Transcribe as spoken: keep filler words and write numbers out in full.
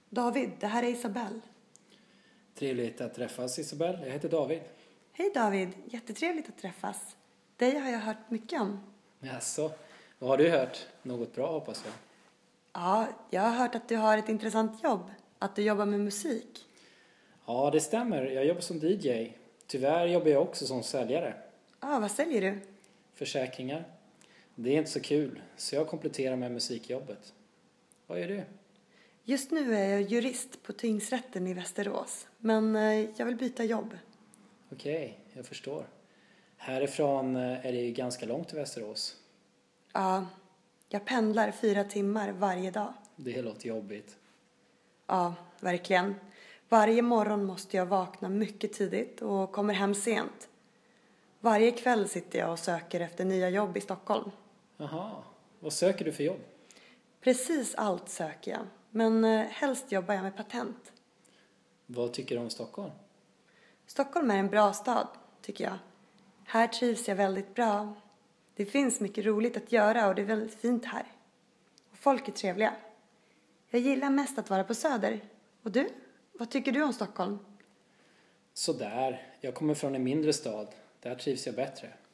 David, det här är Isabelle. Trevligt att träffas, Isabelle. Jag heter David. Hej David, jättetrevligt att träffas. Dig har jag hört mycket om. Jaså, vad har du hört? Något bra hoppas jag. Ja, jag har hört att du har ett intressant jobb. Att du jobbar med musik. Ja, det stämmer. Jag jobbar som D J. Tyvärr jobbar jag också som säljare. Ja, vad säljer du? Försäkringar. Det är inte så kul, så jag kompletterar med musikjobbet. Vad gör du? Just nu är jag jurist på tingsrätten i Västerås. Men eh, jag vill byta jobb. Okej, jag förstår. Härifrån eh, är det ju ganska långt till Västerås. Ja, jag pendlar fyra timmar varje dag. Det låter jobbigt. Ja, verkligen. Varje morgon måste jag vakna mycket tidigt och kommer hem sent. Varje kväll sitter jag och söker efter nya jobb i Stockholm. Jaha, vad söker du för jobb? Precis allt söker jag, men eh, helst jobbar jag med patent. Vad tycker du om Stockholm? Stockholm är en bra stad, tycker jag. Här trivs jag väldigt bra. Det finns mycket roligt att göra och det är väldigt fint här. Och folk är trevliga. Jag gillar mest att vara på Söder. Och du? Vad tycker du om Stockholm? Sådär, jag kommer från en mindre stad. Där trivs jag bättre.